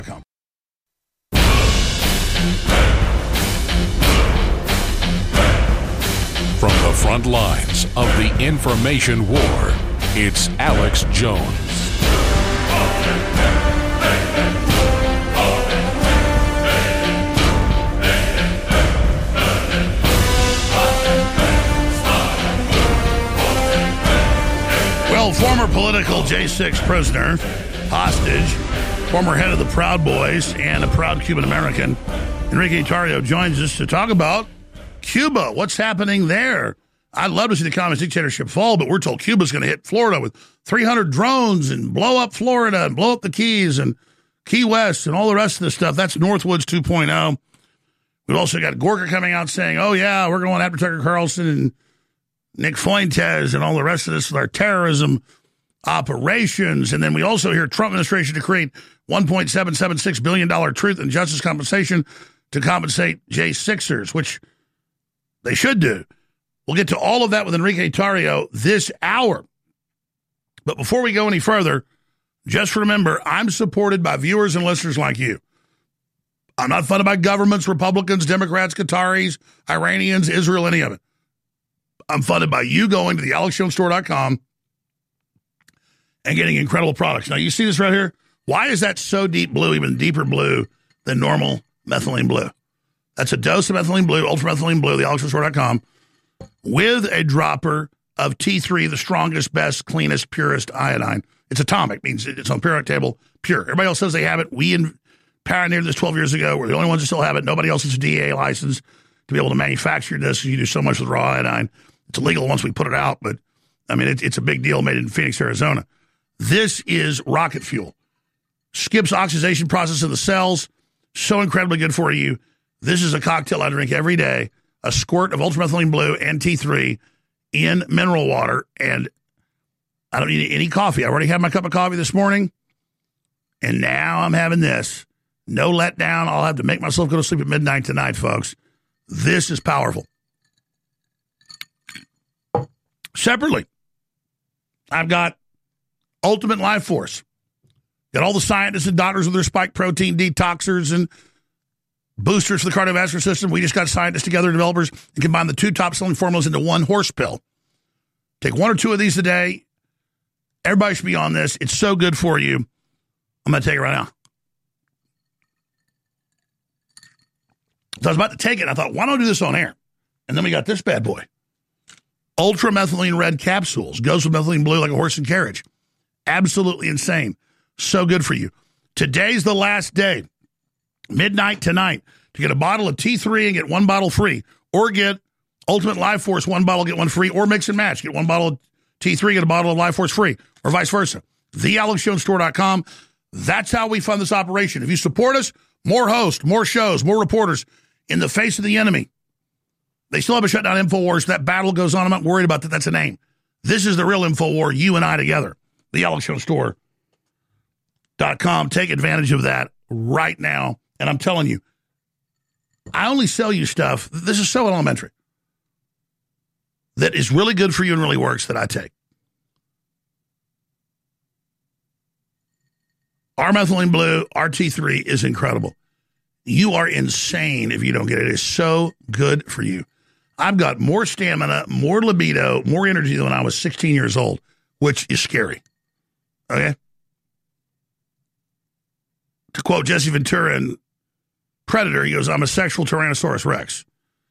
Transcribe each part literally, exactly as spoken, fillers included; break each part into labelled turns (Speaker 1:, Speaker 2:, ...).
Speaker 1: From the front lines of the information war, it's Alex Jones.
Speaker 2: Well, former political J six prisoner, hostage, former head of the Proud Boys, and a proud Cuban American, Enrique Tarrio joins us to talk about Cuba. What's happening there? I'd love to see the communist dictatorship fall, but we're told Cuba's going to hit Florida with three hundred drones and blow up Florida and blow up the Keys and Key West and all the rest of the stuff. That's Northwoods two point oh. We've also got Gorka coming out saying, oh, yeah, we're going after Tucker Carlson and Nick Fuentes and all the rest of this with our terrorism operations. And then we also hear Trump administration to create one point seven seven six billion dollars truth and justice compensation to compensate J sixers, which they should do. We'll get to all of that with Enrique Tarrio this hour. But before we go any further, just remember, I'm supported by viewers and listeners like you. I'm not funded by governments, Republicans, Democrats, Qataris, Iranians, Israel, any of it. I'm funded by you going to the alex jones store dot com and getting incredible products. Now, you see this right here? Why is that so deep blue, even deeper blue than normal methylene blue? That's a dose of methylene blue, ultra methylene blue, the alex jones store dot com, with a dropper of T three, the strongest, best, cleanest, purest iodine. It's atomic, means it's on the periodic table, pure. Everybody else says they have it. We in, pioneered this twelve years ago. We're the only ones that still have it. Nobody else has a D E A license to be able to manufacture this. You do so much with raw iodine. It's illegal once we put it out, but, I mean, it, it's a big deal, made in Phoenix, Arizona. This is rocket fuel. Skips oxidation process in the cells. So incredibly good for you. This is a cocktail I drink every day. A squirt of ultramethylene blue and T three in mineral water, and I don't need any coffee. I already had my cup of coffee this morning, and now I'm having this. No letdown. I'll have to make myself go to sleep at midnight tonight, folks. This is powerful. Separately, I've got Ultimate Life Force. Got all the scientists and doctors with their spike protein detoxers and boosters for the cardiovascular system. We just got scientists together, developers, and combine the two top-selling formulas into one horse pill. Take one or two of these a day. Everybody should be on this. It's so good for you. I'm going to take it right now. So I was about to take it. I thought, why don't I do this on air? And then we got this bad boy. Ultra methylene red capsules. Goes with methylene blue like a horse and carriage. Absolutely insane. So good for you. Today's the last day. Midnight tonight to get a bottle of T three and get one bottle free, or get Ultimate Life Force, one bottle, get one free, or mix and match. Get one bottle of T three, get a bottle of Life Force free, or vice versa. the alex jones store dot com. That's how we fund this operation. If you support us, more hosts, more shows, more reporters in the face of the enemy. They still have a shutdown InfoWars. That battle goes on. I'm not worried about that. That's a name. This is the real InfoWar, you and I together. the alex jones store dot com. Take advantage of that right now. And I'm telling you, I only sell you stuff. This is so elementary. That is really good for you and really works that I take. Our methylene blue, our T three is incredible. You are insane if you don't get it. It is so good for you. I've got more stamina, more libido, more energy than when I was sixteen years old, which is scary. Okay? To quote Jesse Ventura in Predator, he goes, I'm a sexual Tyrannosaurus Rex.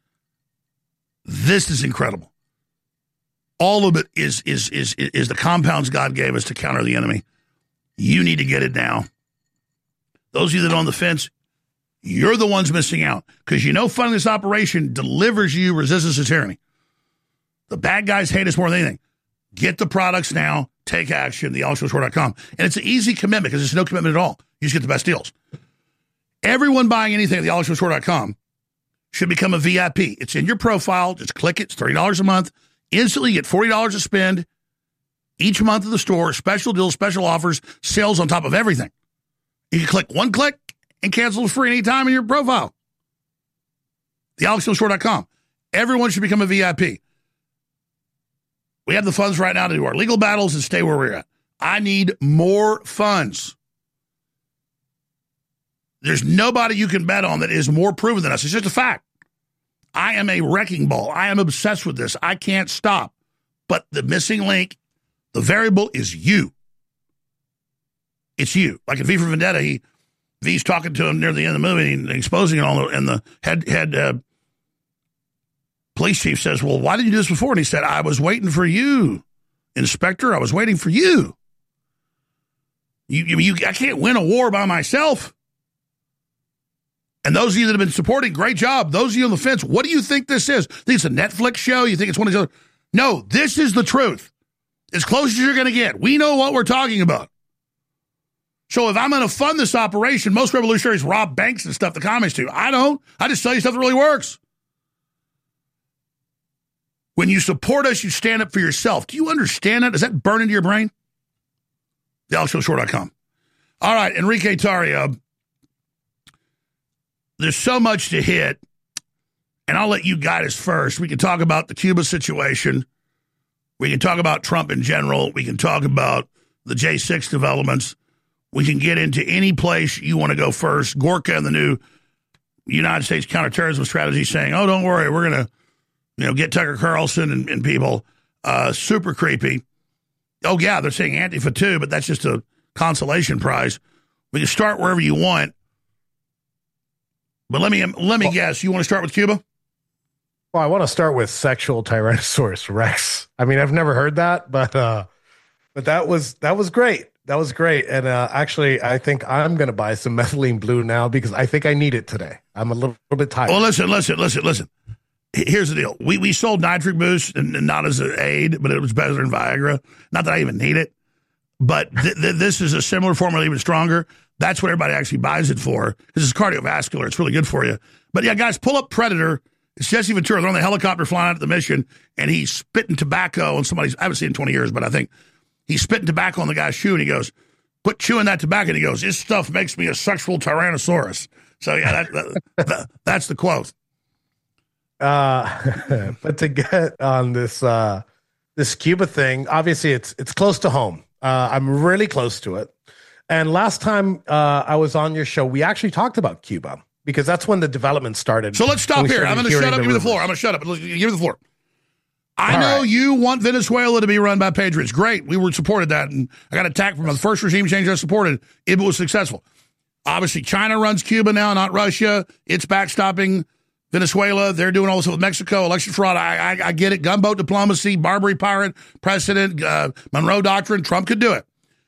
Speaker 2: This is incredible. All of it is, is, is, is the compounds God gave us to counter the enemy. You need to get it now. Those of you that are on the fence, you're the ones missing out, because you know funding this operation delivers you resistance to tyranny. The bad guys hate us more than anything. Get the products now. Take action. the alex jones store dot com. And it's an easy commitment because it's no commitment at all. You just get the best deals. Everyone buying anything at the alex jones store dot com should become a V I P. It's in your profile. Just click it. It's thirty dollars a month. Instantly, you get forty dollars to spend each month at the store. Special deals, special offers, sales on top of everything. You can click one click and cancel free anytime in your profile. the alex jones store dot com. Everyone should become a V I P. We have the funds right now to do our legal battles and stay where we're at. I need more funds. There's nobody you can bet on that is more proven than us. It's just a fact. I am a wrecking ball. I am obsessed with this. I can't stop. But the missing link, the variable is you. It's you. Like in V for Vendetta, he, V's talking to him near the end of the movie and exposing it all, and the head head uh, police chief says, well, why didn't you do this before? And he said, I was waiting for you, Inspector. I was waiting for you. You, you, you I can't win a war by myself. And those of you that have been supporting, great job. Those of you on the fence, what do you think this is? You think it's a Netflix show? You think it's one of these other? No, this is the truth. As close as you're going to get. We know what we're talking about. So if I'm going to fund this operation, most revolutionaries rob banks and stuff, the communists do. I don't. I just tell you stuff that really works. When you support us, you stand up for yourself. Do you understand that? Does that burn into your brain? the alex jones show dot com. All right, Enrique Tarrio. There's so much to hit, and I'll let you guide us first. We can talk about the Cuba situation. We can talk about Trump in general. We can talk about the J six developments. We can get into any place you want to go first. Gorka and the new United States counterterrorism strategy saying, oh, don't worry, we're going to you know, get Tucker Carlson and, and people. Uh, super creepy. Oh, yeah, they're saying Antifa too, but that's just a consolation prize. We can start wherever you want. But let me let me well, guess, you want to start with Cuba?
Speaker 3: Well, I want to start with sexual Tyrannosaurus Rex. I mean, I've never heard that, but uh, but that was that was great. That was great. And uh, actually, I think I'm going to buy some methylene blue now because I think I need it today. I'm a little, little bit tired.
Speaker 2: Well, listen, listen, listen, listen. Here's the deal. We we sold Nitric Boost, and, and not as an aid, but it was better than Viagra. Not that I even need it. But th- th- this is a similar formula, even stronger. That's what everybody actually buys it for. This is cardiovascular. It's really good for you. But yeah, guys, pull up Predator. It's Jesse Ventura. They're on the helicopter flying out to the mission, and he's spitting tobacco on somebody's, I haven't seen it in twenty years, but I think he's spitting tobacco on the guy's shoe, and he goes, quit chewing that tobacco. And he goes, this stuff makes me a sexual Tyrannosaurus. So yeah, that, that, that, that's the quote.
Speaker 3: Uh, but to get on this uh, this Cuba thing, obviously it's it's close to home. Uh, I'm really close to it. And last time uh, I was on your show, we actually talked about Cuba because that's when the development started.
Speaker 2: So let's stop here. I'm going to shut up. Give me the floor. I'm going to shut up. Give me the floor. I All know right. you want Venezuela to be run by patriots. Great. We were supported that. And I got attacked from the first regime change I supported. It was successful. Obviously, China runs Cuba now, not Russia. It's backstopping Venezuela. They're doing all this with Mexico, election fraud. I, I, I get it. Gunboat diplomacy, Barbary pirate precedent, uh, Monroe Doctrine. Trump could do it.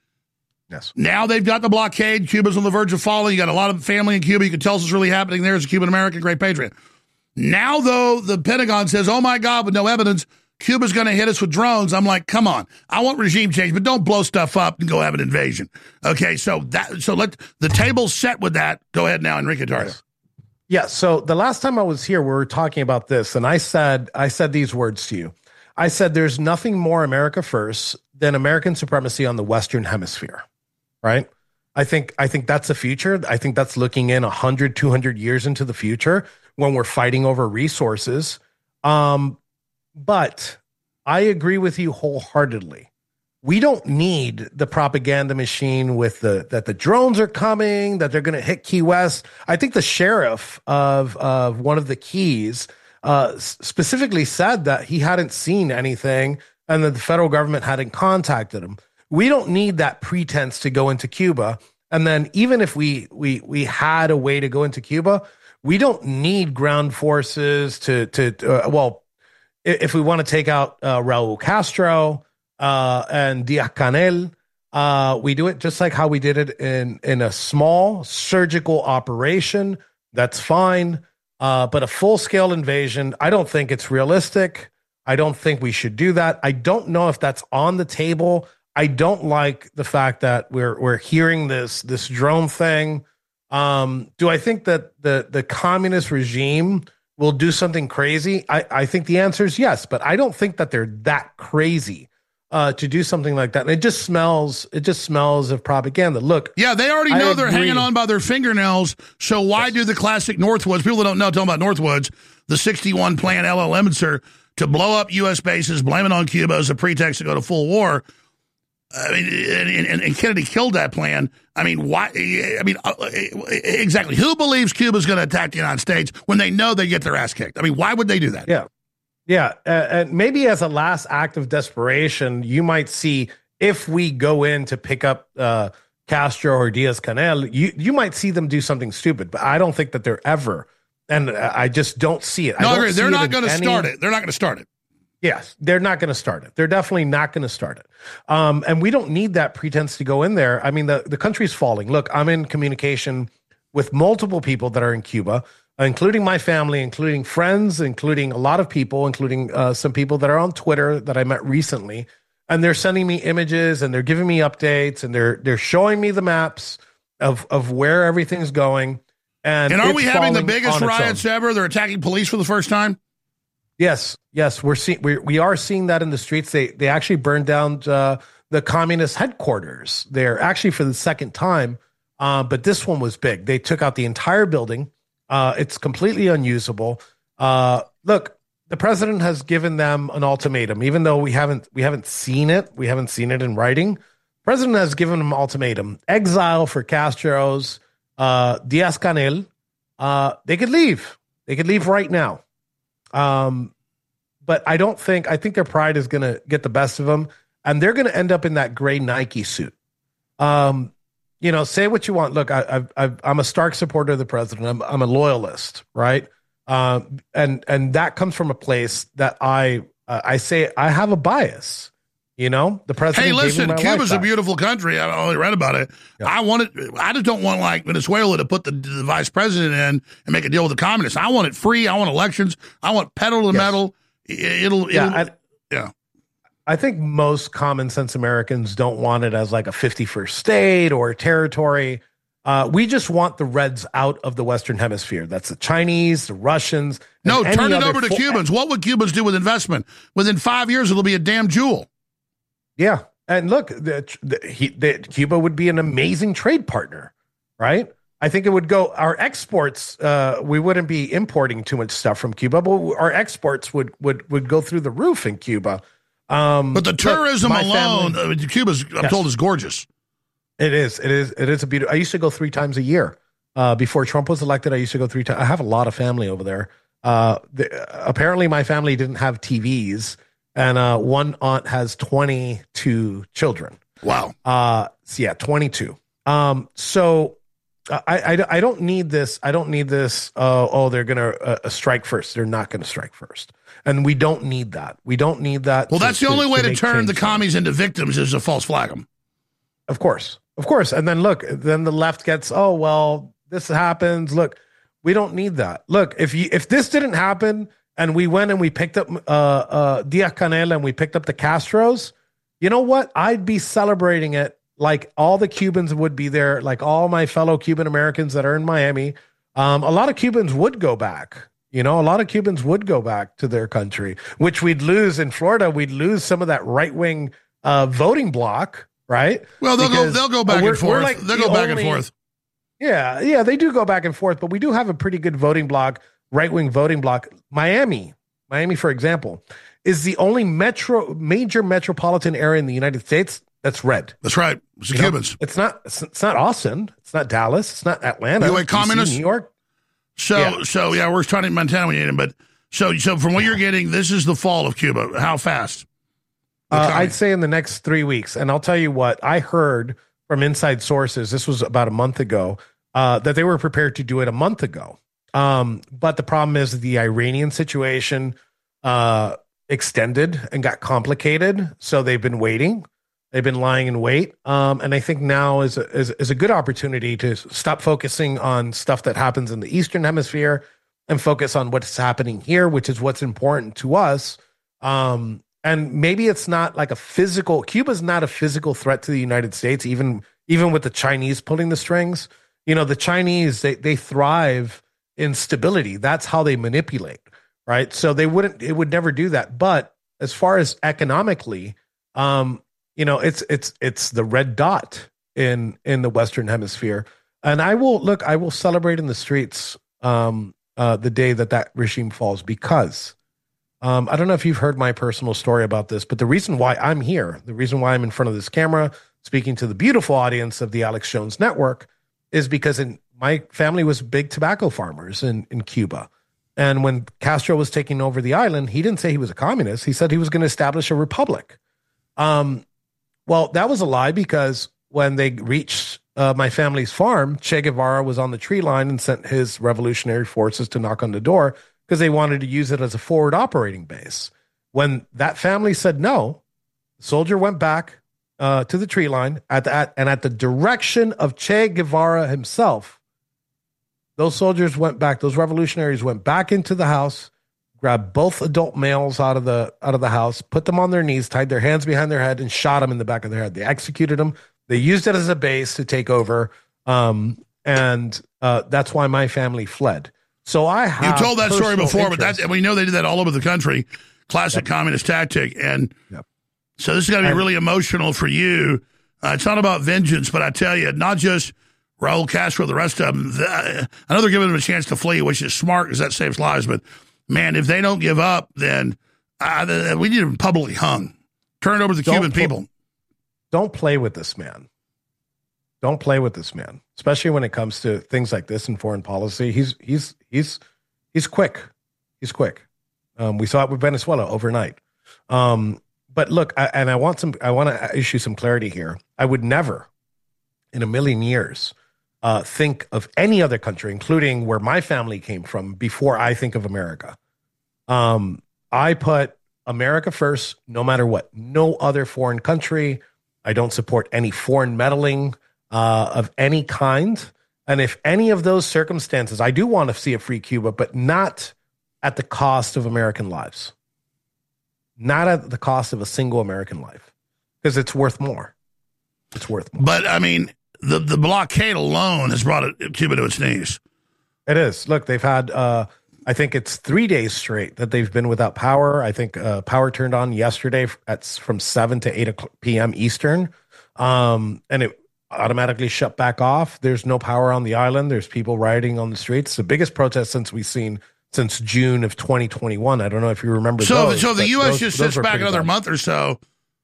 Speaker 3: Yes.
Speaker 2: Now they've got the blockade. Cuba's on the verge of falling. You got a lot of family in Cuba. You can tell us what's really happening there as a Cuban American, great patriot. Now, though, the Pentagon says, oh, my God, with no evidence, Cuba's going to hit us with drones. I'm like, come on. I want regime change, but don't blow stuff up and go have an invasion. Okay, so that so let the table's set with that. Go ahead now, Enrique Tarrio.
Speaker 3: Yes. Yeah, so the last time I was here, we were talking about this, and I said I said these words to you. I said there's nothing more America first than American supremacy on the Western Hemisphere, right? I think I think that's the future. I think that's looking in one hundred, two hundred years into the future when we're fighting over resources. Um, but I agree with you wholeheartedly. We don't need the propaganda machine with the that the drones are coming, that they're going to hit Key West. I think the sheriff of of one of the Keys uh, specifically said that he hadn't seen anything and that the federal government hadn't contacted him. We don't need that pretense to go into Cuba. And then even if we we we had a way to go into Cuba, we don't need ground forces to to uh, well, if we want to take out uh, Raul Castro. Uh, and Diaz-Canel, uh, we do it just like how we did it in, in a small surgical operation. That's fine. Uh, but a full-scale invasion, I don't think it's realistic. I don't think we should do that. I don't know if that's on the table. I don't like the fact that we're we're hearing this this drone thing. Um, do I think that the, the communist regime will do something crazy? I, I think the answer is yes, but I don't think that they're that crazy. Uh, to do something like that. And it just smells, it just smells of propaganda. Look.
Speaker 2: Yeah, they already know they're hanging on by their fingernails. So why yes. do the classic Northwoods, people that don't know, tell them about Northwoods, the sixty-one plan L L M, sir, to blow up U S bases, blame it on Cuba as a pretext to go to full war. I mean, and, and, and Kennedy killed that plan. I mean, why? I mean, uh, exactly. Who believes Cuba's going to attack the United States when they know they get their ass kicked? I mean, why would they do that?
Speaker 3: Yeah. Yeah. Uh, and maybe as a last act of desperation, you might see if we go in to pick up uh, Castro or Diaz-Canel, you, you might see them do something stupid, but I don't think that they're ever. And I just don't see it.
Speaker 2: No,
Speaker 3: I
Speaker 2: I agree. They're not going to
Speaker 3: any...
Speaker 2: start it. They're not going to start it.
Speaker 3: Yes, they're not going to start it. They're definitely not going to start it. Um, and we don't need that pretense to go in there. I mean, the, the country's falling. Look, I'm in communication with multiple people that are in Cuba, including my family, including friends, including a lot of people, including uh, some people that are on Twitter that I met recently. And they're sending me images and they're giving me updates and they're they're showing me the maps of, of where everything's going. And,
Speaker 2: and are we having the biggest
Speaker 3: on
Speaker 2: riots ever? They're attacking police for the first time?
Speaker 3: Yes, yes, we're seeing we we are seeing that in the streets. They they actually burned down uh, the communist headquarters there, actually for the second time. Uh, but this one was big. They took out the entire building. Uh, it's completely unusable. Uh, look, the president has given them an ultimatum, even though we haven't we haven't seen it. We haven't seen it in writing. The president has given them an ultimatum: exile for Castro's, uh, Diaz-Canel. Uh, they could leave. They could leave right now. Um, but I don't think, I think their pride is going to get the best of them and they're going to end up in that gray Nike suit. Um, you know, say what you want. Look, I, I've, I've, I'm a stark supporter of the president. I'm, I'm a loyalist, right? Um, and, and that comes from a place that I, uh, I say I have a bias. You know, the president.
Speaker 2: Hey, listen,
Speaker 3: gave me my
Speaker 2: Cuba's
Speaker 3: life
Speaker 2: a
Speaker 3: back.
Speaker 2: beautiful country. I only read about it.
Speaker 3: Yeah.
Speaker 2: I want it. I just don't want like Venezuela to put the, the vice president in and make a deal with the communists. I want it free. I want elections. I want pedal to the
Speaker 3: Yes.
Speaker 2: metal. It'll, it'll,
Speaker 3: Yeah, I,
Speaker 2: yeah.
Speaker 3: I think most common sense Americans don't want it as like a fifty-first state or a territory. Uh, we just want the Reds out of the Western Hemisphere. That's the Chinese, the Russians.
Speaker 2: No,
Speaker 3: and
Speaker 2: turn
Speaker 3: any
Speaker 2: it
Speaker 3: other
Speaker 2: over to
Speaker 3: fo-
Speaker 2: Cubans. What would Cubans do with investment? Within five years, it'll be a damn jewel.
Speaker 3: Yeah. And look, the, the, he, the, Cuba would be an amazing trade partner, right? I think it would go, our exports, uh, we wouldn't be importing too much stuff from Cuba, but our exports would would would go through the roof in Cuba. Um,
Speaker 2: But the tourism
Speaker 3: look, my
Speaker 2: alone,
Speaker 3: family-
Speaker 2: uh, Cuba's, I'm
Speaker 3: Yes.
Speaker 2: told, is gorgeous.
Speaker 3: It is, it is, it is a beautiful, I used to go three times a year. Uh, before Trump was elected, I used to go three times. I have a lot of family over there. Uh, the, apparently my family didn't have T Vs. And uh, one aunt has twenty-two children.
Speaker 2: Wow.
Speaker 3: Uh, so yeah, twenty-two. Um, so I, I, I don't need this. I don't need this. Uh, oh, they're going to uh, strike first. They're not going to strike first. And we don't need that. We don't need that.
Speaker 2: Well,
Speaker 3: to,
Speaker 2: that's the only way to,
Speaker 3: make
Speaker 2: turn the
Speaker 3: change.
Speaker 2: commies into victims is to false flag them.
Speaker 3: Of course. Of course. And then look, then the left gets, oh, well, this happens. Look, we don't need that. Look, if you, if this didn't happen, and we went and we picked up uh, uh, Diaz-Canel and we picked up the Castros, you know what? I'd be celebrating it like all the Cubans would be there, like all my fellow Cuban Americans that are in Miami. Um, a lot of Cubans would go back. You know, a lot of Cubans would go back to their country, which we'd lose in Florida. We'd lose some of that right-wing uh, voting bloc, right?
Speaker 2: Well, they'll
Speaker 3: Because,
Speaker 2: go. They'll go back
Speaker 3: uh, we're-
Speaker 2: and forth.
Speaker 3: we're like
Speaker 2: they'll
Speaker 3: the
Speaker 2: go back
Speaker 3: only-
Speaker 2: and forth.
Speaker 3: Yeah, yeah, they do go back and forth, but we do have a pretty good voting bloc, right-wing voting bloc. Miami, Miami, for example, is the only metro major metropolitan area in the United States that's red.
Speaker 2: That's right. It's the
Speaker 3: You know,
Speaker 2: Cubans.
Speaker 3: It's not. It's, it's not Austin. It's not Dallas. It's not Atlanta.
Speaker 2: You like
Speaker 3: D C,
Speaker 2: communists?
Speaker 3: New York.
Speaker 2: So,
Speaker 3: Yeah.
Speaker 2: so yeah, we're trying to Montana when you need them, but so, so from what you're getting, this is the fall of Cuba. How fast? The
Speaker 3: Uh,
Speaker 2: commies.
Speaker 3: I'd say in the next three weeks. And I'll tell you what I heard from inside sources. This was about a month ago. Uh, that they were prepared to do it a month ago. Um, but the problem is the Iranian situation uh, extended and got complicated. So they've been waiting. They've been lying in wait. Um, and I think now is a, is, is a good opportunity to stop focusing on stuff that happens in the Eastern Hemisphere and focus on what's happening here, which is what's important to us. Um, and maybe it's not like a physical, Cuba's not a physical threat to the United States, even, even with the Chinese pulling the strings. You know, the Chinese, they, they thrive in stability. That's how they manipulate, right? So they wouldn't, it would never do that. But as far as economically, um, you know, it's, it's, it's the red dot in, in the Western Hemisphere. And I will, look, I will celebrate in the streets um, uh, the day that that regime falls because Um, I don't know if you've heard my personal story about this, but the reason why I'm here, the reason why I'm in front of this camera, speaking to the beautiful audience of the Alex Jones Network, is because in, my family was big tobacco farmers in, in Cuba. And when Castro was taking over the island, he didn't say he was a communist. He said he was going to establish a republic. Um, well, that was a lie, because when they reached uh, my family's farm, Che Guevara was on the tree line and sent his revolutionary forces to knock on the door because they wanted to use it as a forward operating base. When that family said no, the soldier went back uh, to the tree line at the, at, and at the direction of Che Guevara himself, those soldiers went back, those revolutionaries went back into the house, grabbed both adult males out of the out of the house, put them on their knees, tied their hands behind their head, and shot them in the back of their head. They executed them. They used it as a base to take over, um, and uh, that's why my family fled. So I have
Speaker 2: You told that story before,
Speaker 3: interest.
Speaker 2: but that's, and we know they did that all over the country. Classic yep. communist tactic. And
Speaker 3: yep.
Speaker 2: so this is going to be really emotional for you. Uh, it's not about vengeance, but I tell you, not just Raul Castro, the rest of them. The, I know they're giving them a chance to flee, which is smart because that saves lives. But, man, if they don't give up, then uh, we need them publicly hung. Turn it over to the
Speaker 3: don't
Speaker 2: Cuban
Speaker 3: pl-
Speaker 2: people.
Speaker 3: Don't play with this man. Don't play with this man, especially when it comes to things like this in foreign policy. He's he's he's he's quick. He's quick. Um, we saw it with Venezuela overnight. Um, but look, I, and I want some. I want to issue some clarity here. I would never, in a million years, Uh, think of any other country, including where my family came from, before I think of America. Um, I put America first, no matter what. No other foreign country. I don't support any foreign meddling uh, of any kind. And if any of those circumstances, I do want to see a free Cuba, but not at the cost of American lives. Not at the cost of a single American life, because it's worth more. It's worth more.
Speaker 2: But, I mean, The the blockade alone has brought it, Cuba to its knees.
Speaker 3: It is. Look, they've had, uh, I think it's three days straight that they've been without power. I think uh, power turned on yesterday at from seven to eight p.m. Eastern, um, and it automatically shut back off. There's no power on the island. There's people rioting on the streets. The biggest protest since we've seen since June of twenty twenty-one. I don't know if you remember
Speaker 2: So,
Speaker 3: those,
Speaker 2: so the U S
Speaker 3: those,
Speaker 2: just
Speaker 3: those
Speaker 2: sits back another
Speaker 3: bad.
Speaker 2: month or so.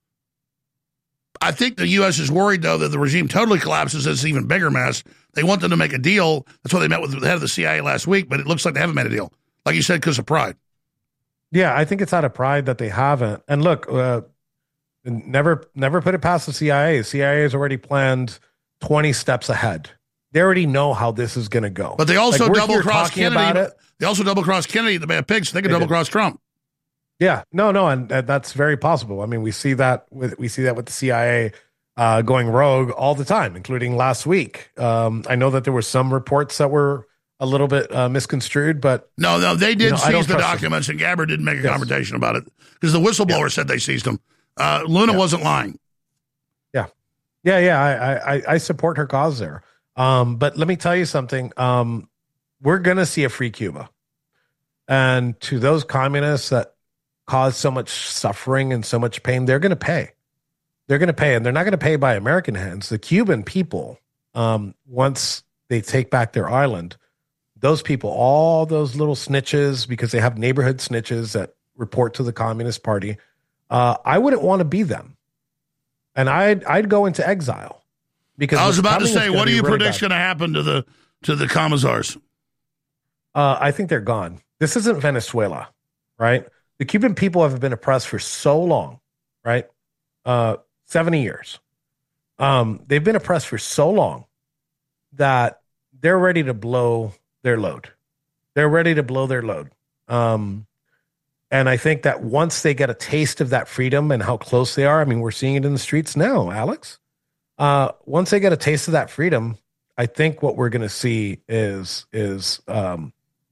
Speaker 2: I think the U S is worried, though, that the regime totally collapses. It's an even bigger mess. They want them to make a deal. That's why they met with the head of the C I A last week, but it looks like they haven't made a deal. Like you said, because of pride.
Speaker 3: Yeah, I think it's out of pride that they haven't. And look, uh, never never put it past the C I A. The C I A has already planned twenty steps ahead. They already know how this is going to go.
Speaker 2: But they also
Speaker 3: like,
Speaker 2: double-crossed Kennedy.
Speaker 3: It.
Speaker 2: They also double-crossed Kennedy, the Bay of Pigs, so they could double-cross Trump.
Speaker 3: Yeah, no, no, and, and that's very possible. I mean, we see that with we see that with the C I A uh, going rogue all the time, including last week. Um, I know that there were some reports that were a little bit uh, misconstrued, but
Speaker 2: no, no, they did
Speaker 3: you know,
Speaker 2: seize the documents, them. and Gabbard didn't make a yes. confrontation about it because the whistleblower yeah. said they seized them. Uh, Luna yeah. wasn't lying.
Speaker 3: Yeah, yeah, yeah. I, I, I support her cause there. Um, but let me tell you something. Um, we're gonna see a free Cuba, and to those communists that cause so much suffering and so much pain, they're going to pay. They're going to pay, and they're not going to pay by American hands. The Cuban people, um, once they take back their island, those people, all those little snitches, because they have neighborhood snitches that report to the Communist Party, uh, I wouldn't want to be them. And I'd, I'd go into exile. Because
Speaker 2: I was about to say, what do you
Speaker 3: really
Speaker 2: predict is going to happen to the, to the Commissars?
Speaker 3: Uh, I think they're gone. This isn't Venezuela, right? The Cuban people have been oppressed for so long, right? Uh, seventy years. Um, they've been oppressed for so long that they're ready to blow their load. They're ready to blow their load. Um, and I think that once they get a taste of that freedom and how close they are, I mean, we're seeing it in the streets now, Alex. Uh, once they get a taste of that freedom, I think what we're going to see is, is, um,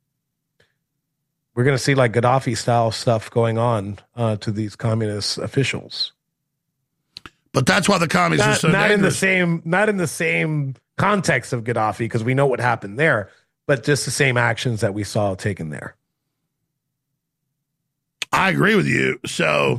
Speaker 3: we're going to see like Gaddafi style stuff going on uh, to these communist officials.
Speaker 2: But that's why the commies
Speaker 3: not,
Speaker 2: are so
Speaker 3: not
Speaker 2: dangerous.
Speaker 3: in the same, not in the same context of Gaddafi, because we know what happened there, but just the same actions that we saw taken there.
Speaker 2: I agree with you. So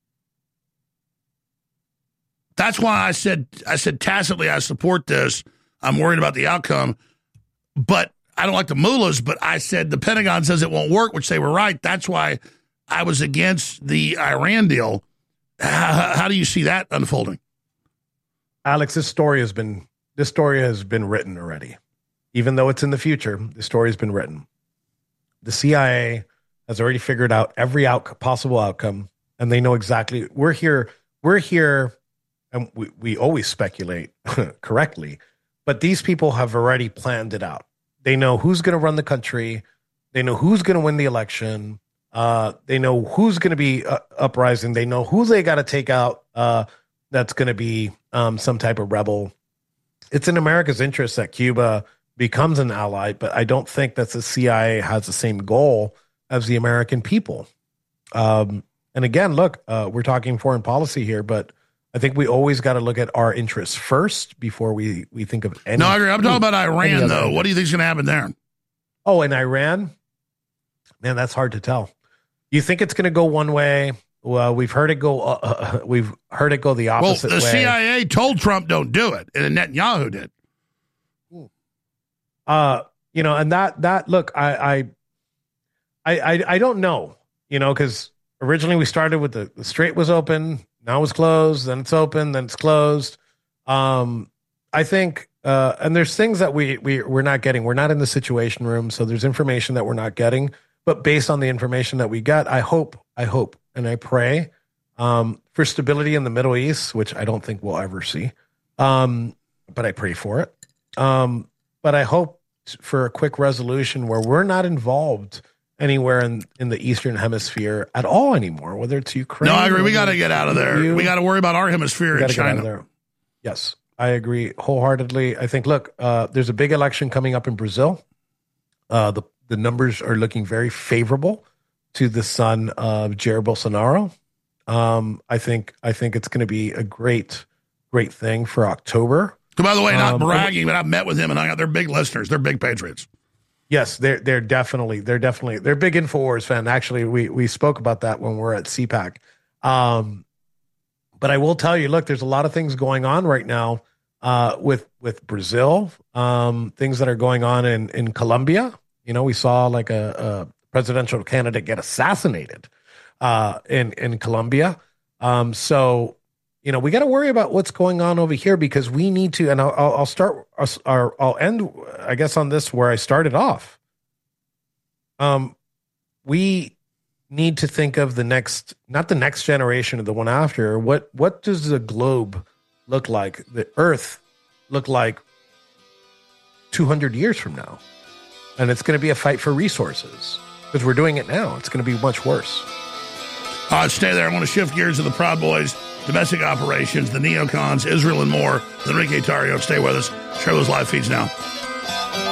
Speaker 2: that's why I said, I said tacitly, I support this. I'm worried about the outcome, but I don't like the mullahs, but I said the Pentagon says it won't work, which they were right. That's why I was against the Iran deal. How, how do you see that unfolding?
Speaker 3: Alex, this story has been this story has been written already. Even though it's in the future, the story has been written. The C I A has already figured out every out, possible outcome, and they know exactly. We're here. We're here, and we, we always speculate correctly, but these people have already planned it out. They know who's going to run the country. They know who's going to win the election. Uh, they know who's going to be uh, uprising. They know who they got to take out. Uh, that's going to be um, some type of rebel. It's in America's interest that Cuba becomes an ally, but I don't think that the C I A has the same goal as the American people. Um, and again, look, uh, we're talking foreign policy here, but I think we always got to look at our interests first before we, we think of any.
Speaker 2: No, I agree. I'm talking about Iran, though. What do you think is going to happen there?
Speaker 3: Oh, in Iran? Man, that's hard to tell. You think it's going to go one way? Well, we've heard it go. Uh, we've heard it go the opposite way.
Speaker 2: Well, the way. C I A told Trump don't do it, and Netanyahu did.
Speaker 3: Uh, you know, and that that look, I I I I don't know, you know, because originally we started with the, the strait was open, now it's closed, then it's open, then it's closed. Um, I think, uh, and there's things that we we we're not getting. We're not in the Situation Room, so there's information that we're not getting. But based on the information that we got, I hope, I hope, and I pray um, for stability in the Middle East, which I don't think we'll ever see. Um, but I pray for it. Um, but I hope for a quick resolution where we're not involved anywhere in, in the Eastern Hemisphere at all anymore, whether it's Ukraine.
Speaker 2: No, I agree. We got to get out of there. You, we got to worry about our hemisphere in China.
Speaker 3: Yes, I agree wholeheartedly. I think, look, uh, there's a big election coming up in Brazil. Uh, the The numbers are looking very favorable to the son of Jair Bolsonaro. Um, I think I think it's going to be a great, great thing for October.
Speaker 2: So, by the way, not
Speaker 3: um,
Speaker 2: bragging, but I've met with him and I got they're big listeners. They're big patriots.
Speaker 3: Yes, they're they're definitely they're definitely they're big InfoWars fan. Actually, we we spoke about that when we were at C PAC. Um, but I will tell you, look, there's a lot of things going on right now uh, with with Brazil. Um, things that are going on in in Colombia. You know, we saw like a, a presidential candidate get assassinated uh, in in Colombia. Um, so, you know, we got to worry about what's going on over here because we need to. And I'll, I'll start. I'll, I'll end, I guess, on this where I started off. Um, we need to think of the next, not the next generation or the one after. What what does the globe look like? The Earth look like two hundred years from now? And it's going to be a fight for resources because we're doing it now. It's going to be much worse.
Speaker 2: Uh, stay there. I want to shift gears to the Proud Boys, domestic operations, the neocons, Israel, and more. Enrique Tarrio, stay with us. Share those live feeds now.